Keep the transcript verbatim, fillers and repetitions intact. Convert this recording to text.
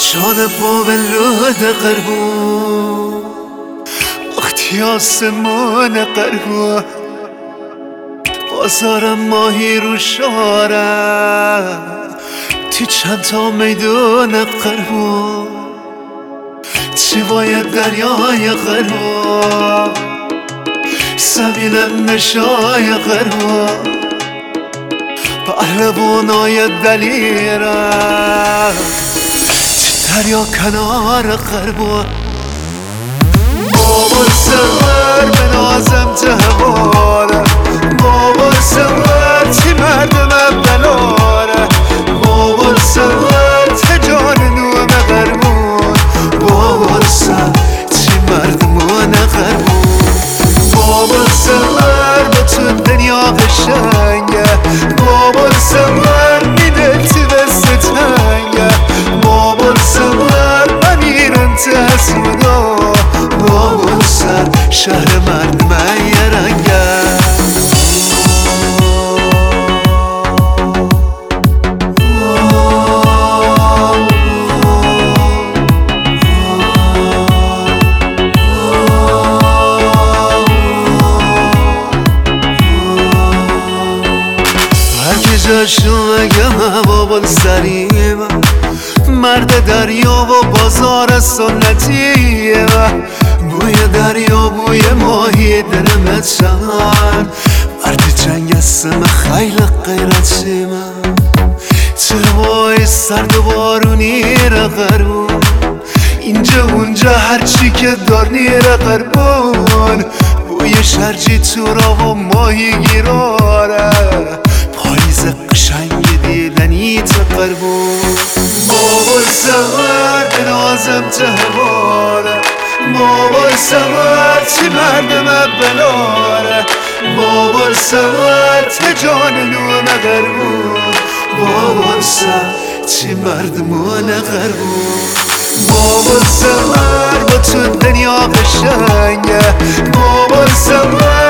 جان با ولود قربون وقتی آسمان قربون بازارم ماهی رو شاره تی چند تا میدون قربون چی باید دریای قربون زمینم نشای قربون پهلوانای دلیرم دریا کنار قربون بابا سوار به نازم جواره بابا سوار چی مردم بلاره بابا سوار تجان نوم قربون بابا سوار چی مردمان قربون بابا سوار با تو دنیا قشنگه بابا سوار میده تی بسته تنگه بابا سوار امیرم تحسودا بابا سر شهر مردم یه رنگه جاشو مگم بابا سریم مرد دریا و بازار سنتیه بوی دریا بوی ماهی درمت شن مرد جنگ اسم خیلی غیرتی من چه سرد و بارونی را قربون اینجا اونجا هرچی که دار نیره قربون بوی شرجی تو را و ماهی گیراره پاییز قشنگ دیدنی تو قربون بابا سوار به نازم جواره بابا سوار چی مردم بلاره بابا سوار تجان نوم قربون بابا سوار چی مردمان قربون بابا سوار با تو دنیا قشنگه بابا سوار